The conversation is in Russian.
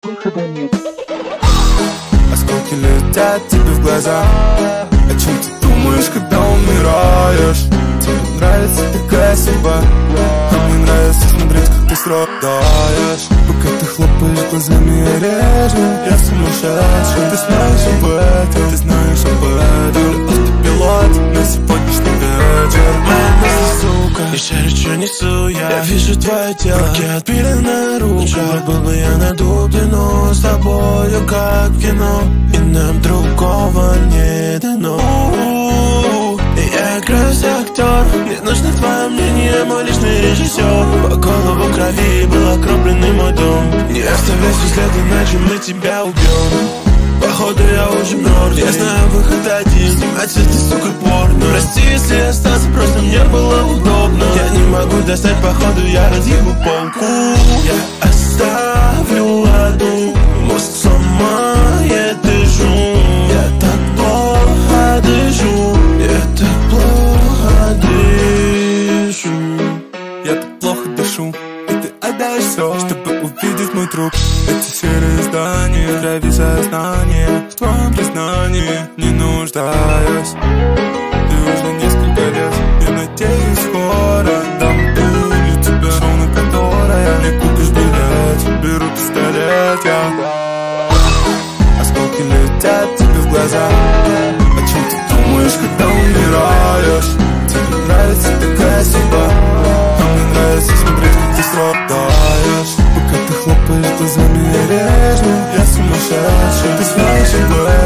выхода нет. Осколки летят тебе в глаза. О чем ты думаешь, когда умираешь? Тебе нравится такая судьба, а мне нравится смотреть, как ты страдаешь. Пока ты хлопаешь глазами, я режу. Я сумасшедший, ты знаешь об этом. Ты знаешь об этом. Автопилот на сегодняшний вечер. Моя мысль, сука, еще речью несу я вижу твое тело, руки отпиленная рука. Жаль, был бы я найду длину с тобою, как кино, и нам другого не дано. Я играюсь актер, мне нужно твое мнение, мой личный режиссер. По голову крови был окропленный мой дом. Не оставляйся след, иначе мы тебя убьем. Походу я уже мертв, я знаю выход один. Снимать это, сука, порно. Прости, если остался, просто мне было удобно. Я не могу достать, походу я разъебу полку. Я оставлю одну, мозг сломает и шум. Я так плохо дышу, я так плохо дышу. Я так плохо дышу, и ты отдаешь все, чтобы увидеть мой труп. Эти серые здания, в крови сознание. В твоем признании не нуждаюсь. Ты уже несколько лет, я надеюсь, скоро дам для тебя шоу, на которое не купишь билет. Беру пистолет, осколки летят тебе в глаза. О чем ты думаешь, когда умираешь? Тебе нравится такая судьба, а мне нравится смотреть, как ты страдаешь. Пока ты хлопаешь глазами, я режу. Я сумасшедший, ты знаешь об этом.